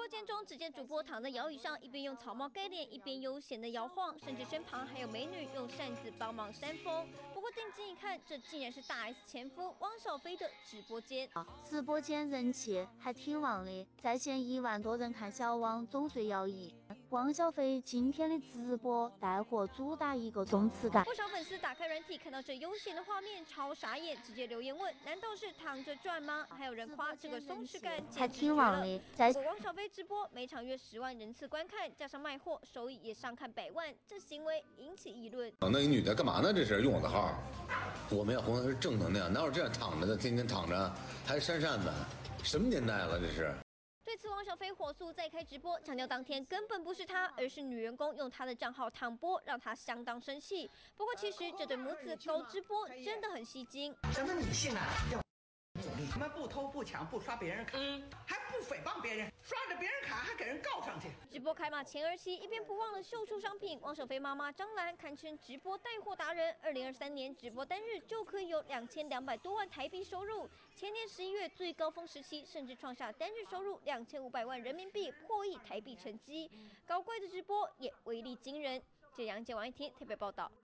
播间中，只见主播躺在摇椅上，一边用草帽盖脸，一边悠闲的摇晃，甚至身旁还有美女用扇子帮忙扇风。不过定睛一看，这竟然是大 S 前夫汪小菲的直播间。 直播间人气还挺旺的，在线1万多人看小汪总睡摇椅。汪小菲今天的直播带货主打一个松弛感， 不少粉丝打开软体，看到这悠闲的画面，超傻眼，直接留言问：难道是躺着赚吗？还有人夸这个松弛感简直绝了。不过汪小菲直播每场约10万人次观看，加上卖货，收益也上看100万，这行为引起议论。 那个女的干嘛呢？这是用我的号，我们要弘扬是正能量，哪有这样躺着的？天天躺着还扇扇子，什么年代了这是？ 对此，汪小菲火速再开直播，强调当天根本不是他，而是女员工用他的账号躺播，让他相当生气。不过，其实这对母子搞直播真的很吸睛。 什么女性啊，要努力，我们不偷不抢不刷别人卡，还不诽谤别人，刷着别人卡还给人告上去。 直播开码前儿期，一边不忘了秀出商品，汪小菲妈妈张兰堪称直播带货达人。2023年直播单日就可以有2200多万台币收入，前年11月最高峰时期甚至创下单日收入2500万人民币，破亿台币成绩。搞怪的直播也威力惊人。这杨杰王一婷特别报道。